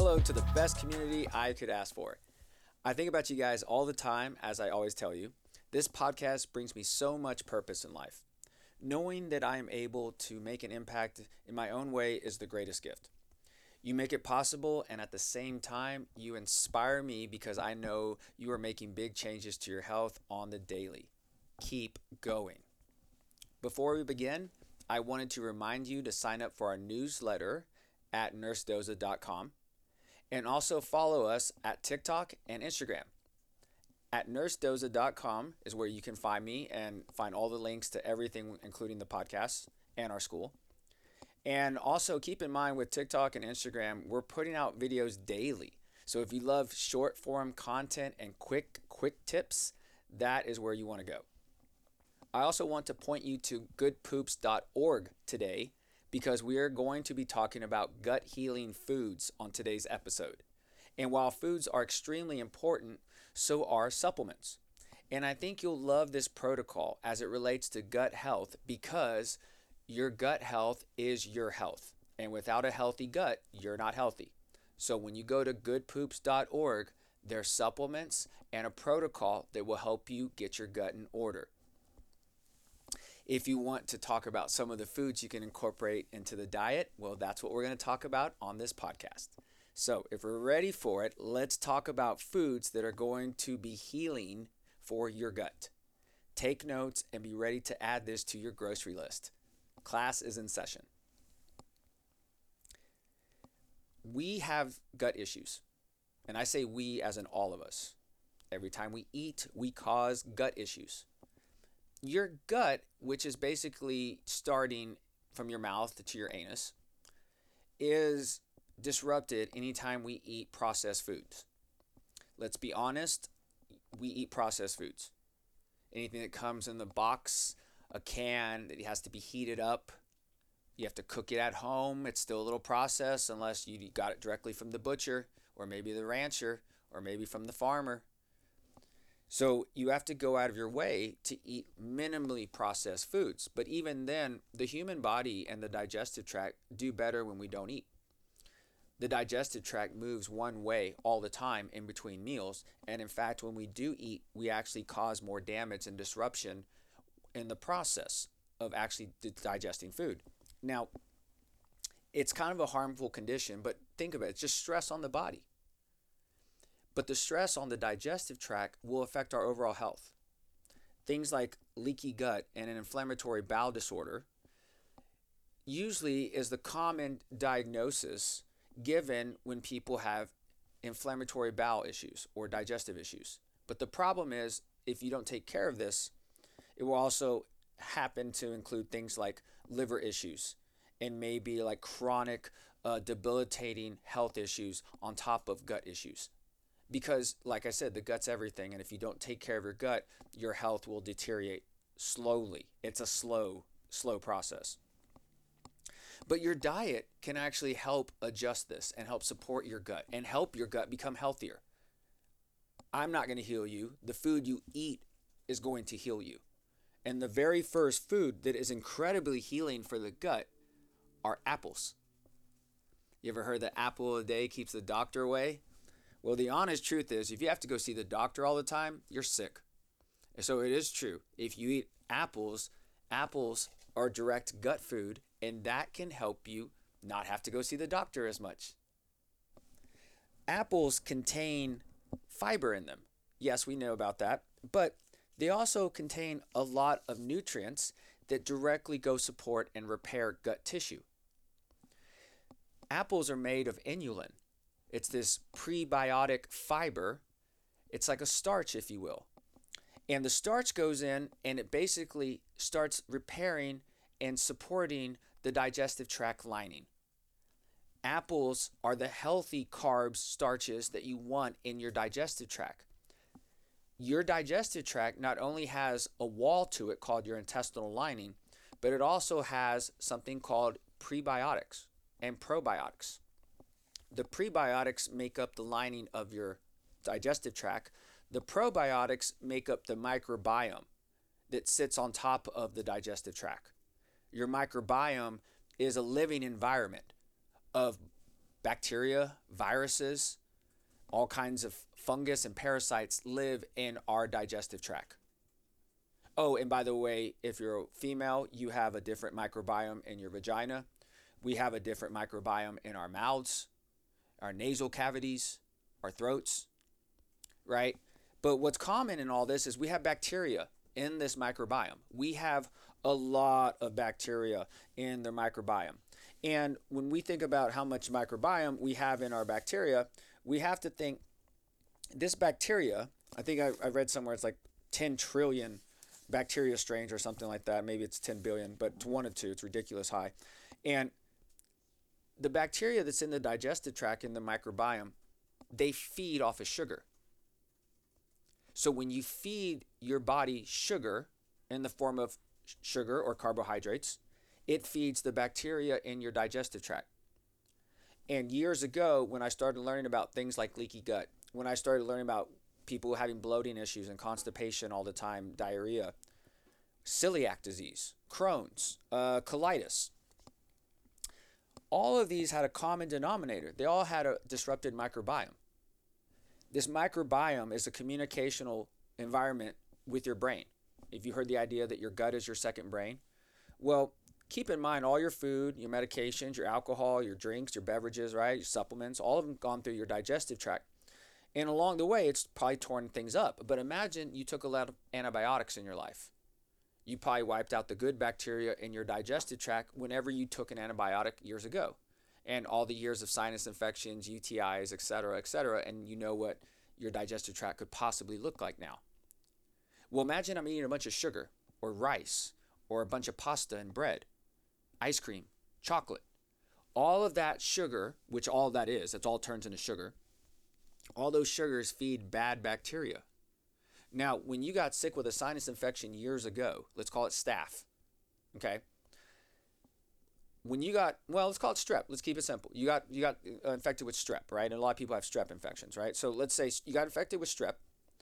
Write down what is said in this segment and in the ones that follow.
hello to the best community I could ask for. I think about you guys all the time, as I always tell you. This podcast brings me so much purpose in life. Knowing that I am able to make an impact in my own way is the greatest gift. You make it possible, and at the same time, you inspire me because I know you are making big changes to your health on the daily. Keep going. Before we begin, I wanted to remind you to sign up for our newsletter at nursedoza.com and also follow us at TikTok and Instagram. At nursedoza.com is where you can find me and find all the links to everything, including the podcast and our school. And also keep in mind with TikTok and Instagram, we're putting out videos daily. So if you love short form content and quick tips, that is where you want to go. I also want to point you to goodpoops.org today because we are going to be talking about gut healing foods on today's episode. And while foods are extremely important, so are supplements. And I think you'll love this protocol as it relates to gut health because your gut health is your health. And without a healthy gut, you're not healthy. So when you go to goodpoops.org, there's supplements and a protocol that will help you get your gut in order. If you want to talk about some of the foods you can incorporate into the diet, well, that's what we're going to talk about on this podcast. So if we're ready for it, let's talk about foods that are going to be healing for your gut. Take notes and be ready to add this to your grocery list. Class is in session. We have gut issues, and I say we as in all of us. Every time we eat, we cause gut issues. Your gut, which is basically starting from your mouth to your anus, is disrupted anytime we eat processed foods. Let's be honest, we eat processed foods. Anything that comes in the box, a can that has to be heated up, you have to cook it at home. It's still a little process unless you got it directly from the butcher or maybe the rancher or maybe from the farmer. So you have to go out of your way to eat minimally processed foods. But even then, the human body and the digestive tract do better when we don't eat. The digestive tract moves one way all the time in between meals. And in fact, when we do eat, we actually cause more damage and disruption in the process of actually digesting food. Now, it's kind of a harmful condition, but think of it, it's just stress on the body. But the stress on the digestive tract will affect our overall health. Things like leaky gut and an inflammatory bowel disorder usually is the common diagnosis given when people have inflammatory bowel issues or digestive issues. But the problem is, if you don't take care of this, it will also happen to include things like liver issues and maybe like chronic debilitating health issues on top of gut issues. Because, like I said, the gut's everything, and if you don't take care of your gut, your health will deteriorate slowly. It's a slow process. But your diet can actually help adjust this and help support your gut and help your gut become healthier. I'm not going to heal you. The food you eat is going to heal you. And the very first food that is incredibly healing for the gut are apples. You ever heard the apple a day keeps the doctor away? Well, the honest truth is, if you have to go see the doctor all the time, you're sick. So it is true. If you eat apples, apples are direct gut food, and that can help you not have to go see the doctor as much. Apples contain fiber in them. Yes, we know about that, but they also contain a lot of nutrients that directly go support and repair gut tissue. Apples are made of inulin. It's this prebiotic fiber. It's like a starch, if you will. And the starch goes in and it basically starts repairing and supporting the digestive tract lining. Apples are the healthy carbs, starches that you want in your digestive tract. Your digestive tract not only has a wall to it called your intestinal lining, but it also has something called prebiotics and probiotics. The prebiotics make up the lining of your digestive tract. The probiotics make up the microbiome that sits on top of the digestive tract. Your microbiome is a living environment of bacteria, viruses, all kinds of fungus and parasites live in our digestive tract. Oh, and by the way, if you're a female, you have a different microbiome in your vagina. We have a different microbiome in our mouths, our nasal cavities, our throats, right? But what's common in all this is we have bacteria in this microbiome. We have a lot of bacteria in the microbiome. And when we think about how much microbiome we have in our bacteria, we have to think this bacteria, I think I read somewhere it's like 10 trillion bacteria strains or something like that. Maybe it's 10 billion, but it's one of two. It's ridiculous high. And the bacteria that's in the digestive tract in the microbiome, they feed off of sugar. So when you feed your body sugar in the form of sugar or carbohydrates, it feeds the bacteria in your digestive tract. And years ago, when I started learning about things like leaky gut, when I started learning about people having bloating issues and constipation all the time, diarrhea, celiac disease, Crohn's, colitis, all of these had a common denominator. They all had a disrupted microbiome. This microbiome is a communicational environment with your brain. If you heard the idea that your gut is your second brain, well, keep in mind all your food, your medications, your alcohol, your drinks, your beverages, right, your supplements, all of them gone through your digestive tract. And along the way, it's probably torn things up. But imagine you took a lot of antibiotics in your life. You probably wiped out the good bacteria in your digestive tract whenever you took an antibiotic years ago. And all the years of sinus infections, UTIs, et cetera, and you know what your digestive tract could possibly look like now. Well, imagine I'm eating a bunch of sugar or rice or a bunch of pasta and bread, ice cream, chocolate. All of that sugar, which all that is, it all turns into sugar. All those sugars feed bad bacteria. Now, when you got sick with a sinus infection years ago, let's call it staph, okay? When you got, well, let's call it strep. Let's keep it simple. You got infected with strep, right? And a lot of people have strep infections, right? So let's say you got infected with strep,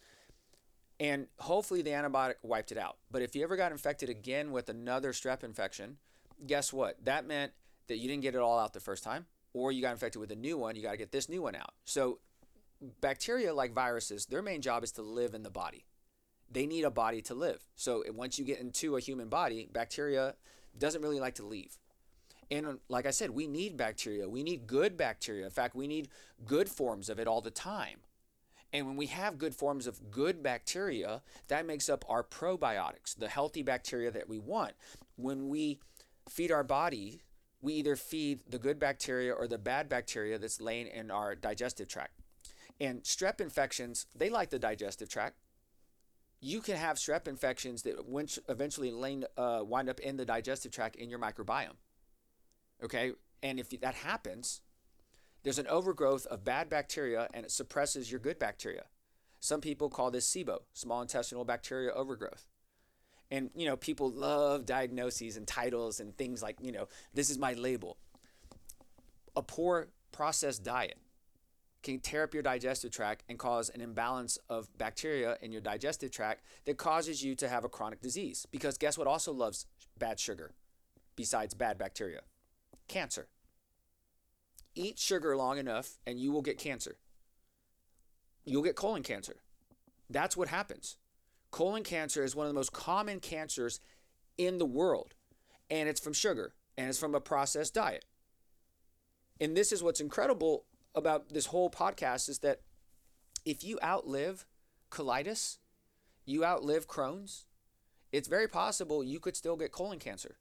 and hopefully the antibiotic wiped it out. But if you ever got infected again with another strep infection, guess what? That meant that you didn't get it all out the first time, or you got infected with a new one. You got to get this new one out. So bacteria, like viruses, their main job is to live in the body. They need a body to live. So once you get into a human body, bacteria doesn't really like to leave. And like I said, we need bacteria. We need good bacteria. In fact, we need good forms of it all the time. And when we have good forms of good bacteria, that makes up our probiotics, the healthy bacteria that we want. When we feed our body, we either feed the good bacteria or the bad bacteria that's laying in our digestive tract. And strep infections, they like the digestive tract. You can have strep infections that eventually wind up in the digestive tract in your microbiome. Okay? And if that happens, there's an overgrowth of bad bacteria and it suppresses your good bacteria. Some people call this SIBO, small intestinal bacteria overgrowth. And, people love diagnoses and titles and things like, this is my label. A poor processed diet can tear up your digestive tract and cause an imbalance of bacteria in your digestive tract that causes you to have a chronic disease. Because guess what also loves bad sugar besides bad bacteria? Cancer. Eat sugar long enough and you will get cancer. You'll get colon cancer. That's what happens. Colon cancer is one of the most common cancers in the world. And it's from sugar. And it's from a processed diet. And this is what's incredible about this whole podcast is that if you outlive colitis, you outlive Crohn's, it's very possible you could still get colon cancer.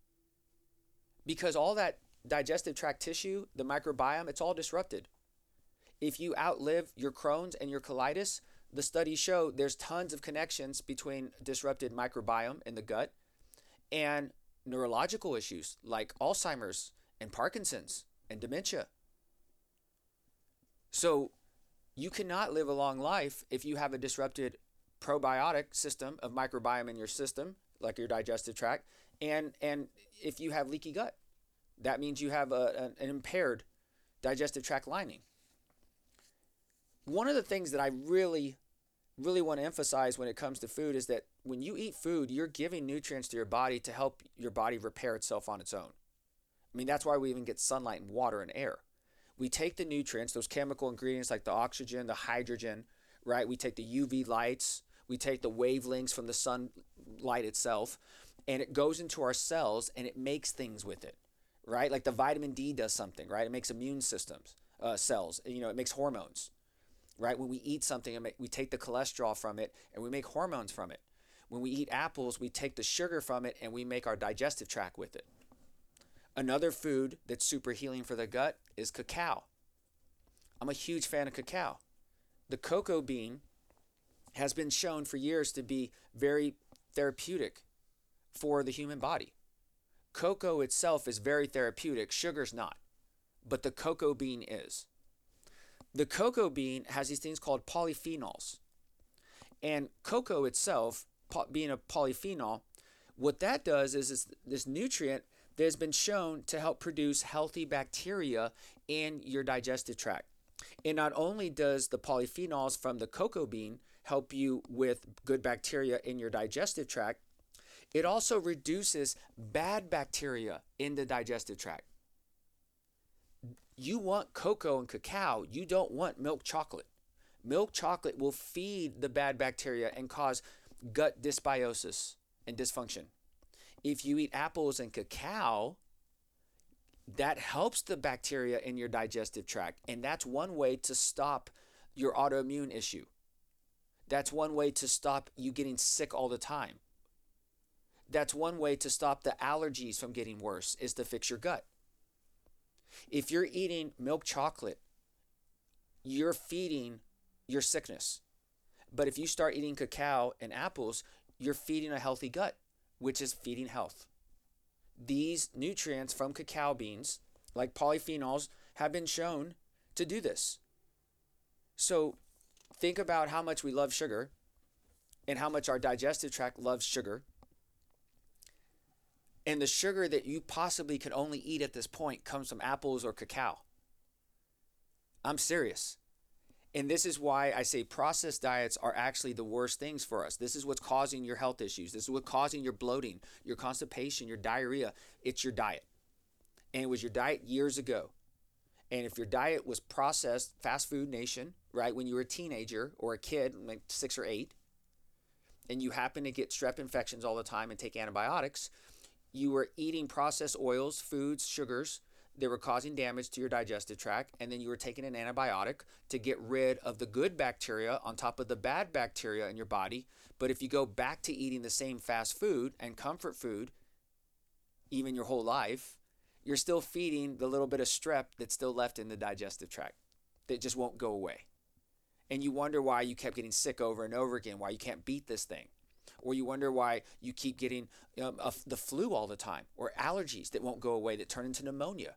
Because all that digestive tract tissue, the microbiome, it's all disrupted. If you outlive your Crohn's and your colitis, the studies show there's tons of connections between disrupted microbiome in the gut and neurological issues like Alzheimer's and Parkinson's and dementia. So you cannot live a long life if you have a disrupted probiotic system of microbiome in your system, like your digestive tract, and if you have leaky gut. That means you have an impaired digestive tract lining. One of the things that I really want to emphasize when it comes to food is that when you eat food, you're giving nutrients to your body to help your body repair itself on its own. I mean, that's why we even get sunlight and water and air. We take the nutrients, those chemical ingredients like the oxygen, the hydrogen, right? We take the UV lights, we take the wavelengths from the sunlight itself, and it goes into our cells and it makes things with it, right? Like the vitamin D does something, right? It makes immune systems, cells, it makes hormones, right? When we eat something, we take the cholesterol from it and we make hormones from it. When we eat apples, we take the sugar from it and we make our digestive tract with it. Another food that's super healing for the gut is cacao. I'm a huge fan of cacao. The cocoa bean has been shown for years to be very therapeutic for the human body. Cocoa itself is very therapeutic, sugar's not, but the cocoa bean is. The cocoa bean has these things called polyphenols. And cocoa itself, being a polyphenol, what that does is this nutrient that has been shown to help produce healthy bacteria in your digestive tract. And not only does the polyphenols from the cocoa bean help you with good bacteria in your digestive tract, it also reduces bad bacteria in the digestive tract. You want cocoa and cacao, you don't want milk chocolate. Milk chocolate will feed the bad bacteria and cause gut dysbiosis and dysfunction. If you eat apples and cacao, that helps the bacteria in your digestive tract. And that's one way to stop your autoimmune issue. That's one way to stop you getting sick all the time. That's one way to stop the allergies from getting worse, is to fix your gut. If you're eating milk chocolate, you're feeding your sickness. But if you start eating cacao and apples, you're feeding a healthy gut, which is feeding health. These nutrients from cacao beans, like polyphenols, have been shown to do this. So think about how much we love sugar and how much our digestive tract loves sugar. And the sugar that you possibly could only eat at this point comes from apples or cacao. I'm serious. And this is why I say processed diets are actually the worst things for us. This is what's causing your health issues. This is what's causing your bloating, your constipation, your diarrhea. It's your diet. And it was your diet years ago. And if your diet was processed, fast food nation, right, when you were a teenager or a kid, like 6 or 8, and you happen to get strep infections all the time and take antibiotics, you were eating processed oils, foods, sugars that were causing damage to your digestive tract, and then you were taking an antibiotic to get rid of the good bacteria on top of the bad bacteria in your body. But if you go back to eating the same fast food and comfort food, even your whole life, you're still feeding the little bit of strep that's still left in the digestive tract that just won't go away. And you wonder why you kept getting sick over and over again, why you can't beat this thing. Or you wonder why you keep getting the flu all the time, or allergies that won't go away that turn into pneumonia.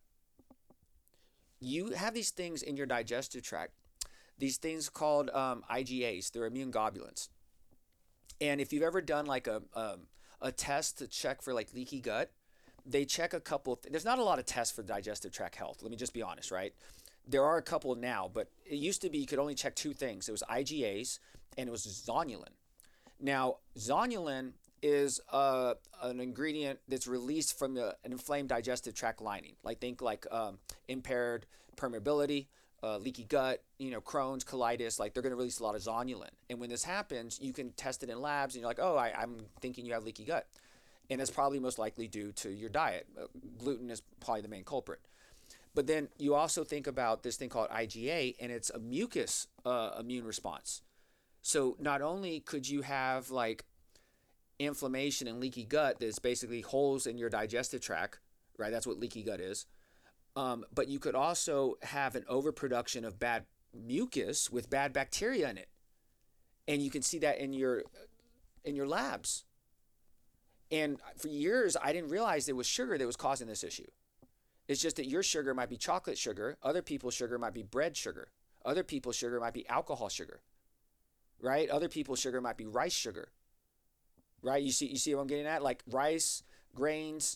You have these things in your digestive tract, these things called IgAs. They're immune globulins. And if you've ever done like a test to check for like leaky gut, they check a couple. There's not a lot of tests for digestive tract health. Let me just be honest, right? There are a couple now, but it used to be you could only check 2 things. It was IgAs and it was zonulin. Now, zonulin is an ingredient that's released from an inflamed digestive tract lining. Think impaired permeability, leaky gut, Crohn's, colitis. They're going to release a lot of zonulin. And when this happens, you can test it in labs, and you're like, oh, I'm thinking you have leaky gut. And it's probably most likely due to your diet. Gluten is probably the main culprit. But then you also think about this thing called IgA, and it's a mucus immune response. So not only could you have inflammation and leaky gut that's basically holes in your digestive tract, right? That's what leaky gut is. But you could also have an overproduction of bad mucus with bad bacteria in it. And you can see that in your labs. And for years, I didn't realize it was sugar that was causing this issue. It's just that your sugar might be chocolate sugar. Other people's sugar might be bread sugar. Other people's sugar might be alcohol sugar. Right? Other people's sugar might be rice sugar. Right? You see what I'm getting at? Like rice, grains,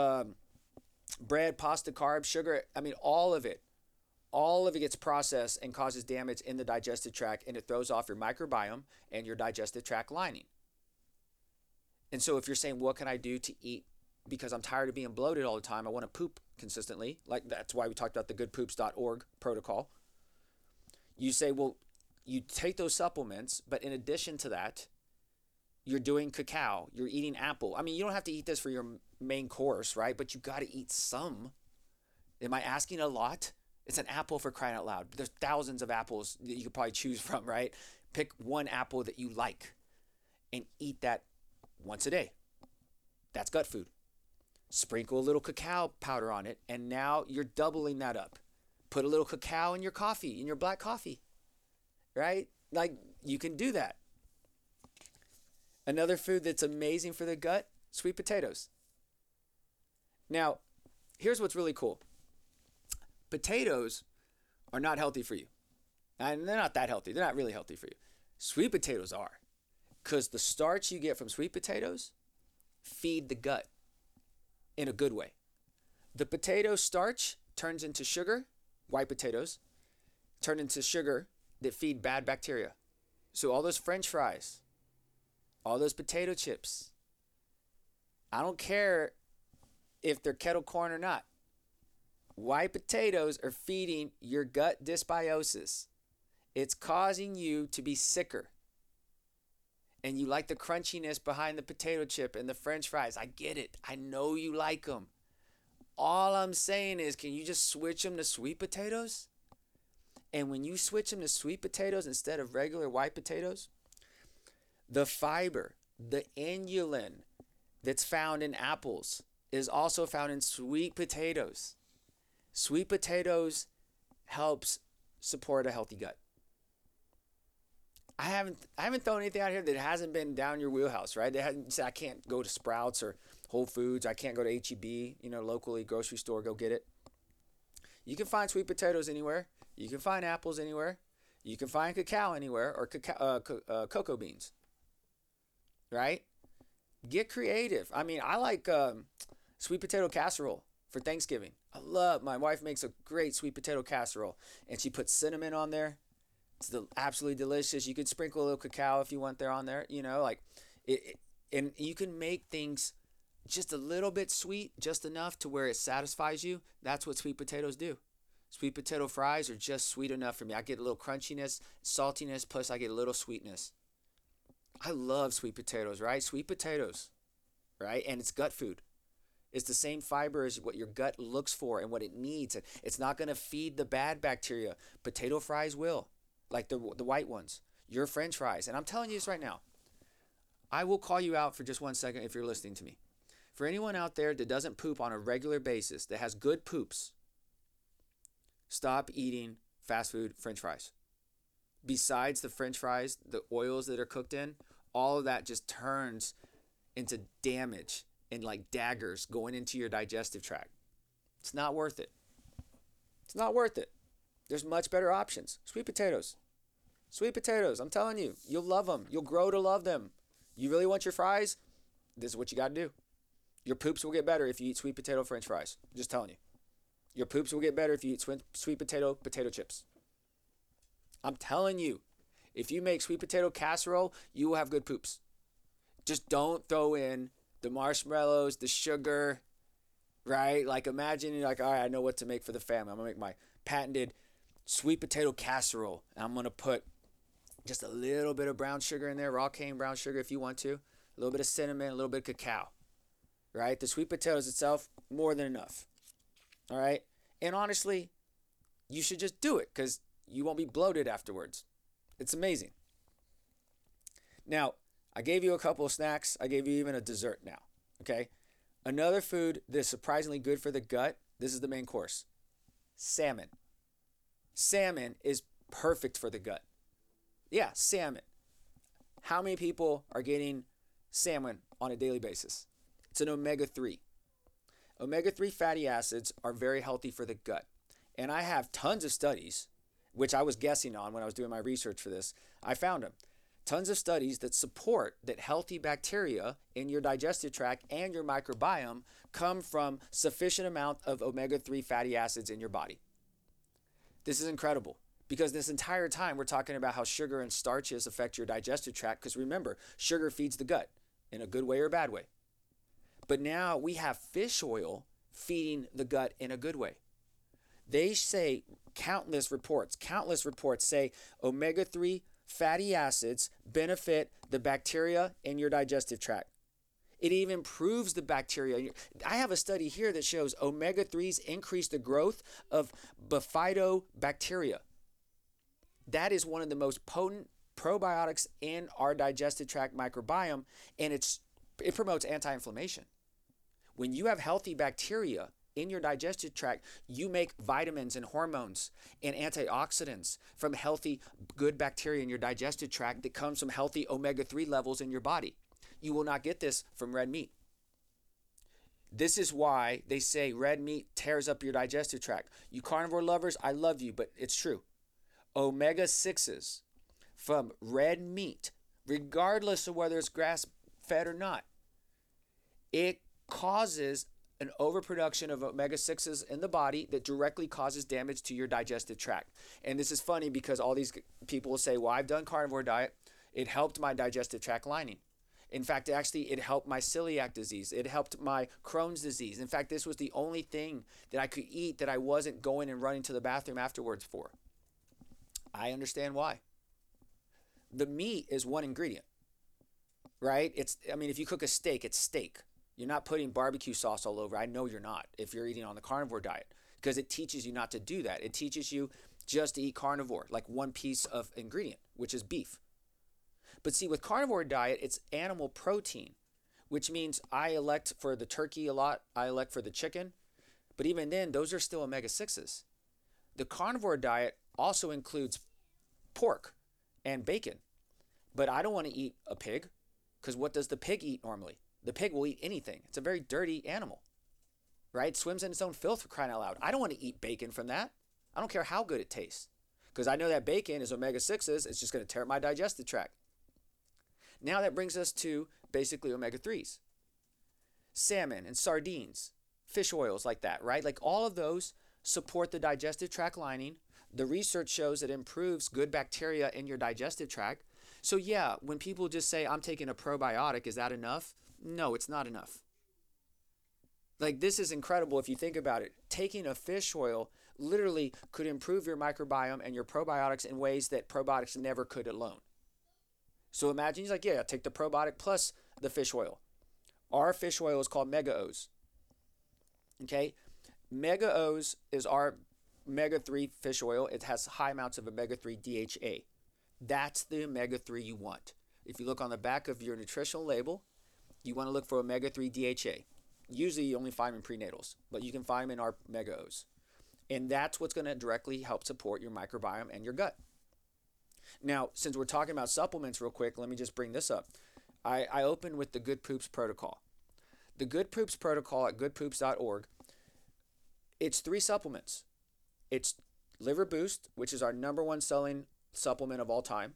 bread, pasta, carbs, sugar. I mean, all of it gets processed and causes damage in the digestive tract, and it throws off your microbiome and your digestive tract lining. And so if you're saying, what can I do to eat because I'm tired of being bloated all the time, I want to poop consistently, like that's why we talked about the goodpoops.org protocol. You say, well, you take those supplements, but in addition to that, you're doing cacao, you're eating apple. I mean, you don't have to eat this for your main course, right? But you got to eat some. Am I asking a lot? It's an apple, for crying out loud. There's thousands of apples that you could probably choose from, right? Pick one apple that you like and eat that once a day. That's gut food. Sprinkle a little cacao powder on it, and now you're doubling that up. Put a little cacao in your coffee, in your black coffee, right? Like, you can do that. Another food that's amazing for the gut, sweet potatoes. Now, here's what's really cool. Potatoes are not healthy for you. And they're not that healthy. They're not really healthy for you. Sweet potatoes are. Because the starch you get from sweet potatoes feed the gut in a good way. The potato starch turns into sugar. White potatoes turn into sugar that feed bad bacteria. So all those French fries, all those potato chips, I don't care if they're kettle corn or not. White potatoes are feeding your gut dysbiosis. It's causing you to be sicker. And you like the crunchiness behind the potato chip and the French fries. I get it. I know you like them. All I'm saying is, can you just switch them to sweet potatoes? And when you switch them to sweet potatoes instead of regular white potatoes, the fiber, the inulin that's found in apples is also found in sweet potatoes. Sweet potatoes helps support a healthy gut. I haven't thrown anything out here that hasn't been down your wheelhouse, right? They hadn't said I can't go to Sprouts or Whole Foods. I can't go to HEB, locally, grocery store, go get it. You can find sweet potatoes anywhere. You can find apples anywhere. You can find cacao anywhere, or cocoa beans, right? Get creative. I mean, I like sweet potato casserole for Thanksgiving. My wife makes a great sweet potato casserole, and she puts cinnamon on there. It's absolutely delicious. You could sprinkle a little cacao if you want there on there, and you can make things just a little bit sweet, just enough to where it satisfies you. That's what sweet potatoes do. Sweet potato fries are just sweet enough for me. I get a little crunchiness, saltiness, plus I get a little sweetness. I love sweet potatoes, right? Sweet potatoes, right? And it's gut food. It's the same fiber as what your gut looks for and what it needs. It's not going to feed the bad bacteria. Potato fries will, like the white ones. Your French fries. And I'm telling you this right now. I will call you out for just 1 second if you're listening to me. For anyone out there that doesn't poop on a regular basis, that has good poops, stop eating fast food French fries. Besides the French fries, the oils that are cooked in, all of that just turns into damage and like daggers going into your digestive tract. It's not worth it. It's not worth it. There's much better options. Sweet potatoes. Sweet potatoes. I'm telling you, you'll love them. You'll grow to love them. You really want your fries? This is what you got to do. Your poops will get better if you eat sweet potato French fries. Just telling you. Your poops will get better if you eat sweet potato chips. I'm telling you, if you make sweet potato casserole, you will have good poops. Just don't throw in the marshmallows, the sugar, right? Like imagine you're like, all right, I know what to make for the family. I'm going to make my patented sweet potato casserole. And I'm going to put just a little bit of brown sugar in there, raw cane brown sugar if you want to, a little bit of cinnamon, a little bit of cacao, right? The sweet potatoes itself, more than enough, all right? And honestly, you should just do it because you won't be bloated afterwards. It's amazing. Now, I gave you a couple of snacks. I gave you even a dessert now, okay? Another food that's surprisingly good for the gut, this is the main course, salmon. Salmon is perfect for the gut. Yeah, salmon. How many people are getting salmon on a daily basis? It's an omega-3. Omega-3 fatty acids are very healthy for the gut. And I have tons of studies, which I was guessing on when I was doing my research for this. I found them. Tons of studies that support that healthy bacteria in your digestive tract and your microbiome come from sufficient amount of omega-3 fatty acids in your body. This is incredible because this entire time we're talking about how sugar and starches affect your digestive tract because remember, sugar feeds the gut in a good way or a bad way. But now we have fish oil feeding the gut in a good way. They say countless reports say omega-3 fatty acids benefit the bacteria in your digestive tract. It even improves the bacteria. I have a study here that shows omega-3s increase the growth of bifidobacteria. That is one of the most potent probiotics in our digestive tract microbiome, and it promotes anti-inflammation. When you have healthy bacteria in your digestive tract, you make vitamins and hormones and antioxidants from healthy, good bacteria in your digestive tract that comes from healthy omega-3 levels in your body. You will not get this from red meat. This is why they say red meat tears up your digestive tract. You carnivore lovers, I love you, but it's true. Omega-6s from red meat, regardless of whether it's grass-fed or not, it causes an overproduction of omega-6s in the body that directly causes damage to your digestive tract. And this is funny because all these people will say, well, I've done carnivore diet. It helped my digestive tract lining. In fact, actually, it helped my celiac disease. It helped my Crohn's disease. In fact, this was the only thing that I could eat that I wasn't going and running to the bathroom afterwards for. I understand why. The meat is one ingredient, right? If you cook a steak, it's steak. You're not putting barbecue sauce all over. I know you're not if you're eating on the carnivore diet, because it teaches you not to do that. It teaches you just to eat carnivore, like one piece of ingredient, which is beef. But see, with carnivore diet, it's animal protein, which means I elect for the turkey a lot. I elect for the chicken. But even then, those are still omega-6s. The carnivore diet also includes pork and bacon. But I don't want to eat a pig, because what does the pig eat normally? The pig will eat anything. It's a very dirty animal, right? It swims in its own filth, for crying out loud. I don't want to eat bacon from that. I don't care how good it tastes, because I know that bacon is omega-6s. It's just going to tear up my digestive tract. Now that brings us to basically omega-3s. Salmon and sardines, fish oils like that, right? Like all of those support the digestive tract lining. The research shows it improves good bacteria in your digestive tract. So yeah, when people just say, I'm taking a probiotic, is that enough? No, it's not enough. Like, this is incredible if you think about it. Taking a fish oil literally could improve your microbiome and your probiotics in ways that probiotics never could alone. So imagine he's like, yeah, take the probiotic plus the fish oil. Our fish oil is called Mega O's. Okay? Mega O's is our omega-3 fish oil. It has high amounts of omega-3 DHA. That's the omega-3 you want. If you look on the back of your nutritional label, you want to look for omega-3 DHA. Usually you only find them in prenatals, but you can find them in our Mega O's. And that's what's going to directly help support your microbiome and your gut. Now, since we're talking about supplements real quick, let me just bring this up. I opened with the Good Poops Protocol. The Good Poops Protocol at goodpoops.org, it's 3 supplements. It's Liver Boost, which is our number 1 selling supplement of all time.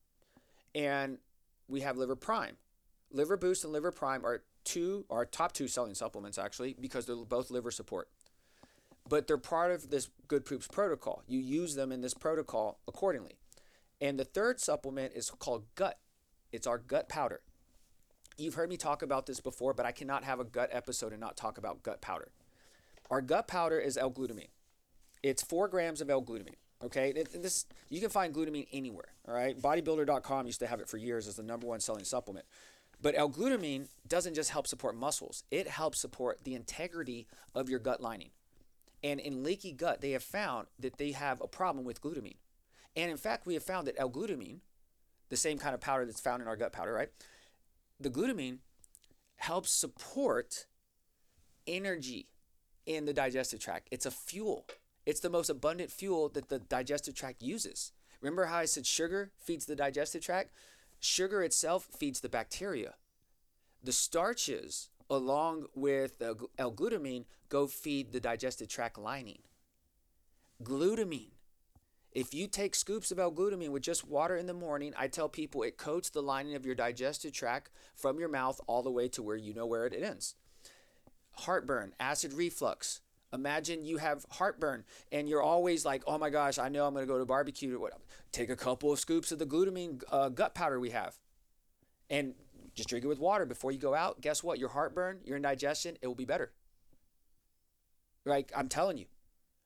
And we have Liver Prime. Liver Boost and Liver Prime are our top 2 selling supplements, actually, because they're both liver support. But they're part of this Good Poops Protocol. You use them in this protocol accordingly. And the 3rd supplement is called Gut. It's our gut powder. You've heard me talk about this before, but I cannot have a gut episode and not talk about gut powder. Our gut powder is L-glutamine. It's 4 grams of L-glutamine. Okay, you can find glutamine anywhere. All right, bodybuilder.com used to have it for years as the number 1 selling supplement. But L-glutamine doesn't just help support muscles. It helps support the integrity of your gut lining. And in leaky gut, they have found that they have a problem with glutamine. And in fact, we have found that L-glutamine, the same kind of powder that's found in our gut powder, right? The glutamine helps support energy in the digestive tract. It's a fuel. It's the most abundant fuel that the digestive tract uses. Remember how I said sugar feeds the digestive tract? Sugar itself feeds the bacteria. The starches, along with L-glutamine, go feed the digestive tract lining. Glutamine. If you take scoops of L-glutamine with just water in the morning, I tell people it coats the lining of your digestive tract from your mouth all the way to where you know where it ends. Heartburn, acid reflux. Imagine you have heartburn and you're always like, oh my gosh, I know I'm going to go to barbecue. Take a couple of scoops of the glutamine gut powder we have and just drink it with water before you go out. Guess what? Your heartburn, your indigestion, it will be better. Like I'm telling you,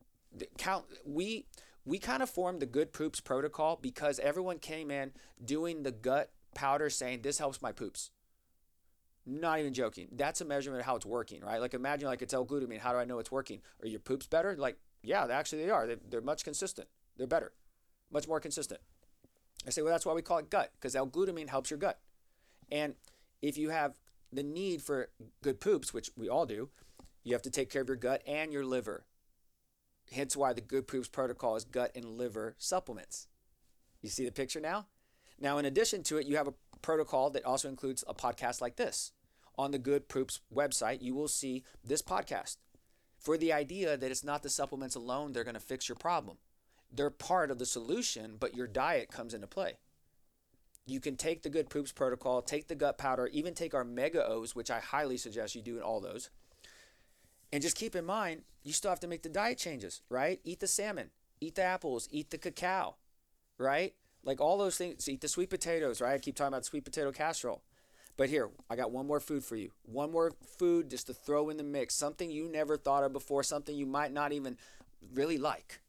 we kind of formed the Good Poops protocol because everyone came in doing the gut powder saying this helps my poops. Not even joking. That's a measurement of how it's working, right? Like imagine like it's L-glutamine. How do I know it's working? Are your poops better? Like, yeah, actually they are. They're much consistent. They're better, much more consistent. I say, well, that's why we call it gut, because L-glutamine helps your gut. And if you have the need for good poops, which we all do, you have to take care of your gut and your liver. Hence why the Good Poops protocol is gut and liver supplements. You see the picture now? Now, in addition to it, you have a protocol that also includes a podcast like this. On the Good Poops website, you will see this podcast for the idea that it's not the supplements alone that are going to fix your problem. They're part of the solution, but your diet comes into play. You can take the Good Poops protocol, take the gut powder, even take our Mega O's, which I highly suggest you do in all those. And just keep in mind, you still have to make the diet changes, right? Eat the salmon, eat the apples, eat the cacao, right? Like all those things, eat the sweet potatoes, right? I keep talking about sweet potato casserole. But here, I got one more food for you. One more food just to throw in the mix. Something you never thought of before, something you might not even really like.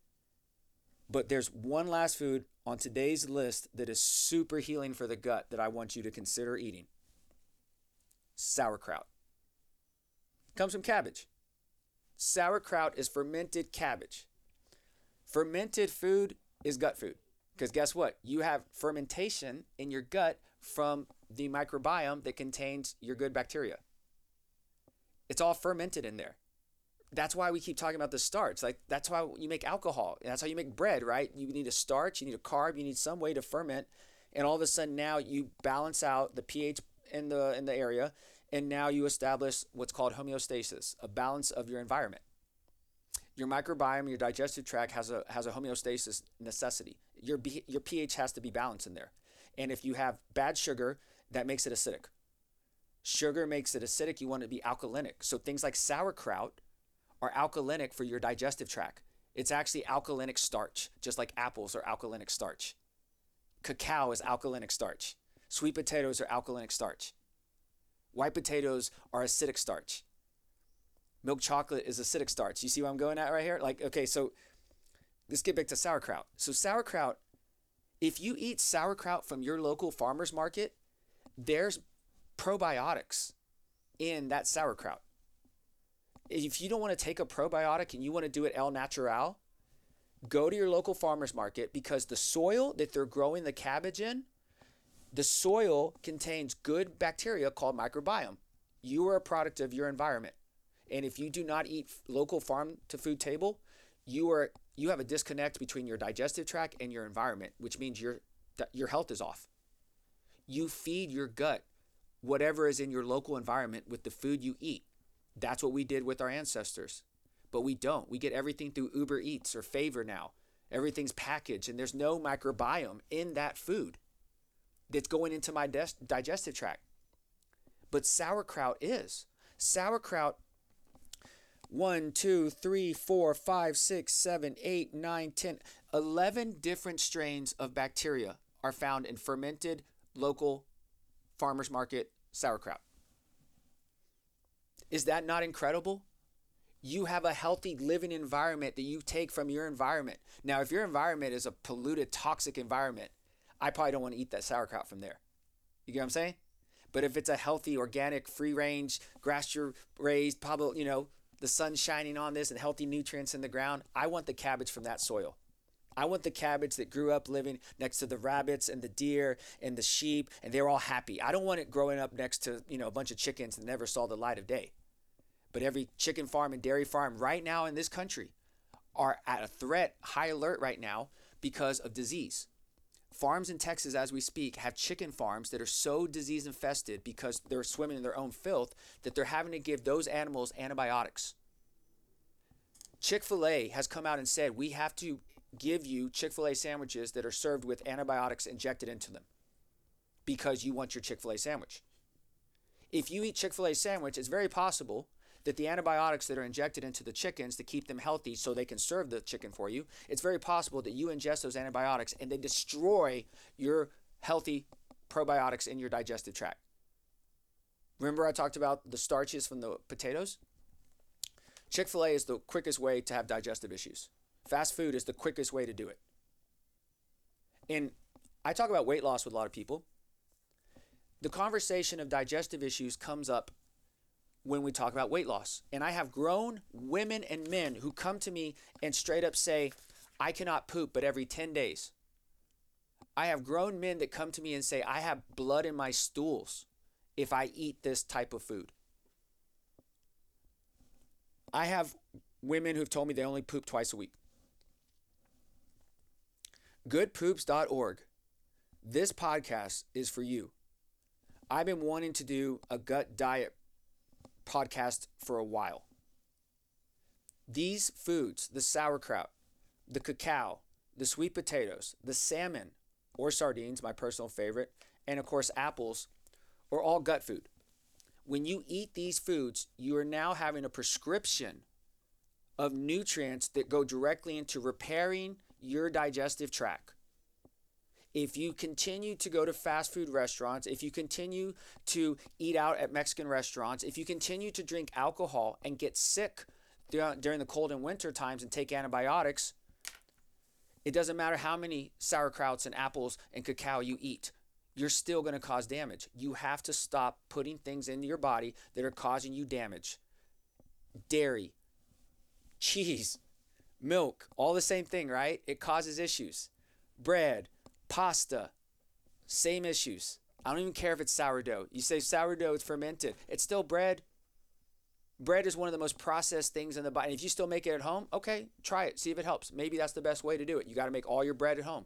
But there's one last food on today's list that is super healing for the gut that I want you to consider eating. Sauerkraut. Comes from cabbage. Sauerkraut is fermented cabbage. Fermented food is gut food. Because guess what? You have fermentation in your gut from the microbiome that contains your good bacteria. It's all fermented in there. That's why we keep talking about the starch. Like that's why you make alcohol. That's how you make bread, right? You need a starch, you need a carb, you need some way to ferment. And all of a sudden now you balance out the pH in the area. And now you establish what's called homeostasis, a balance of your environment. Your microbiome, your digestive tract has a homeostasis necessity. Your pH has to be balanced in there. And if you have bad sugar, that makes it acidic. Sugar makes it acidic. You want it to be alkalinic. So things like sauerkraut are alkalinic for your digestive tract. It's actually alkalinic starch, just like apples are alkalinic starch. Cacao is alkalinic starch. Sweet potatoes are alkalinic starch. White potatoes are acidic starch. Milk chocolate is acidic starch. You see what I'm going at right here? Like, okay, so let's get back to sauerkraut. So sauerkraut, if you eat sauerkraut from your local farmer's market, there's probiotics in that sauerkraut. If you don't want to take a probiotic and you want to do it el natural, go to your local farmer's market because the soil that they're growing the cabbage in, the soil contains good bacteria called microbiome. You are a product of your environment. And if you do not eat local farm to food table, you have a disconnect between your digestive tract and your environment, which means your health is off. You feed your gut whatever is in your local environment with the food you eat. That's what we did with our ancestors. But we don't. We get everything through Uber Eats or Favor now. Everything's packaged and there's no microbiome in that food that's going into my digestive tract. But sauerkraut is. Sauerkraut, 1, 2, 3, 4, 5, 6, 7, 8, 9, 10, 11 different strains of bacteria are found in fermented local farmers market sauerkraut. Is that not incredible? You have a healthy living environment that you take from your environment. Now, if your environment is a polluted, toxic environment, I probably don't want to eat that sauerkraut from there. You get what I'm saying? But if it's a healthy, organic, free-range, grass-raised, probably, the sun shining on this and healthy nutrients in the ground, I want the cabbage from that soil. I want the cabbage that grew up living next to the rabbits and the deer and the sheep, and they were all happy. I don't want it growing up next to, a bunch of chickens that never saw the light of day. But every chicken farm and dairy farm right now in this country are at a threat, high alert right now because of disease. Farms in Texas, as we speak, have chicken farms that are so disease infested because they're swimming in their own filth that they're having to give those animals antibiotics. Chick-fil-A has come out and said, we have to give you Chick-fil-A sandwiches that are served with antibiotics injected into them because you want your Chick-fil-A sandwich. If you eat Chick-fil-A sandwich, it's very possible that the antibiotics that are injected into the chickens to keep them healthy so they can serve the chicken for you, it's very possible that you ingest those antibiotics and they destroy your healthy probiotics in your digestive tract. Remember I talked about the starches from the potatoes? Chick-fil-A is the quickest way to have digestive issues. Fast food is the quickest way to do it. And I talk about weight loss with a lot of people. The conversation of digestive issues comes up when we talk about weight loss. And I have grown women and men who come to me and straight up say, I cannot poop but every 10 days. I have grown men that come to me and say, I have blood in my stools if I eat this type of food. I have women who've told me they only poop twice a week. Goodpoops.org. This podcast is for you. I've been wanting to do a gut diet podcast for a while. These foods, the sauerkraut, the cacao, the sweet potatoes, the salmon or sardines, my personal favorite, and of course apples, are all gut food. When you eat these foods, you are now having a prescription of nutrients that go directly into repairing your digestive tract. If you continue to go to fast food restaurants, if you continue to eat out at Mexican restaurants, if you continue to drink alcohol and get sick during the cold and winter times and take antibiotics, it doesn't matter how many sauerkrauts and apples and cacao you eat. You're still going to cause damage. You have to stop putting things into your body that are causing you damage. Dairy, cheese, milk, all the same thing, right? It causes issues. Bread, pasta, same issues. I don't even care if it's sourdough. You say sourdough, it's fermented. It's still bread. Bread is one of the most processed things in the body. If you still make it at home, okay, try it. See if it helps. Maybe that's the best way to do it. You got to make all your bread at home.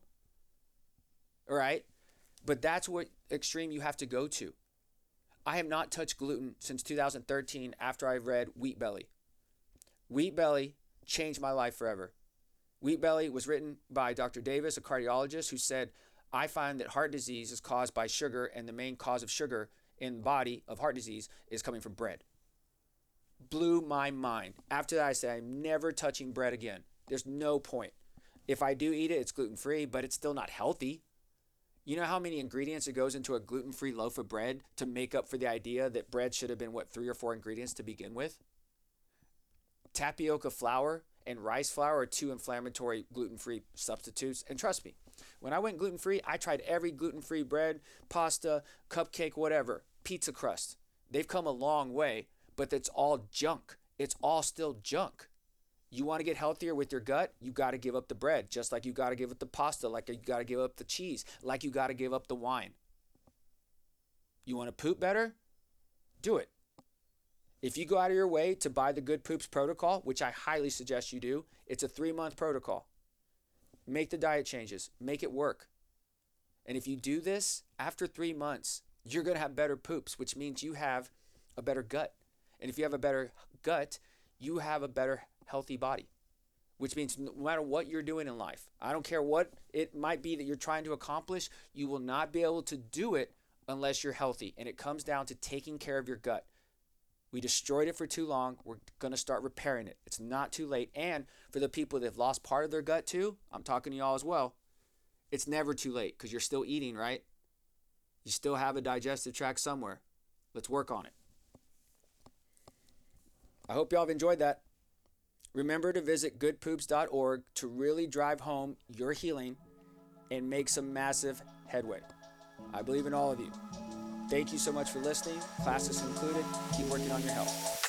All right? But that's what extreme you have to go to. I have not touched gluten since 2013 after I read Wheat Belly. Wheat Belly changed my life forever. Wheat Belly was written by Dr. Davis, a cardiologist, who said, I find that heart disease is caused by sugar, and the main cause of sugar in the body of heart disease is coming from bread. Blew my mind. After that, I said, I'm never touching bread again. There's no point. If I do eat it, it's gluten-free, but it's still not healthy. You know how many ingredients it goes into a gluten-free loaf of bread to make up for the idea that bread should have been, 3 or 4 ingredients to begin with? Tapioca flour and rice flour are 2 inflammatory gluten-free substitutes. And trust me, when I went gluten-free, I tried every gluten-free bread, pasta, cupcake, whatever, pizza crust. They've come a long way, but it's all junk. It's all still junk. You want to get healthier with your gut, you got to give up the bread, just like you got to give up the pasta, like you got to give up the cheese, like you got to give up the wine. You want to poop better? Do it. If you go out of your way to buy the Good Poops protocol, which I highly suggest you do, it's a 3-month protocol. Make the diet changes. Make it work. And if you do this, after 3 months, you're going to have better poops, which means you have a better gut. And if you have a better gut, you have a better healthy body, which means no matter what you're doing in life, I don't care what it might be that you're trying to accomplish, you will not be able to do it unless you're healthy. And it comes down to taking care of your gut. We destroyed it for too long. We're going to start repairing it. It's not too late. And for the people that have lost part of their gut too, I'm talking to y'all as well. It's never too late because you're still eating, right? You still have a digestive tract somewhere. Let's work on it. I hope y'all have enjoyed that. Remember to visit goodpoops.org to really drive home your healing and make some massive headway. I believe in all of you. Thank you so much for listening. Classes included. Keep working on your health.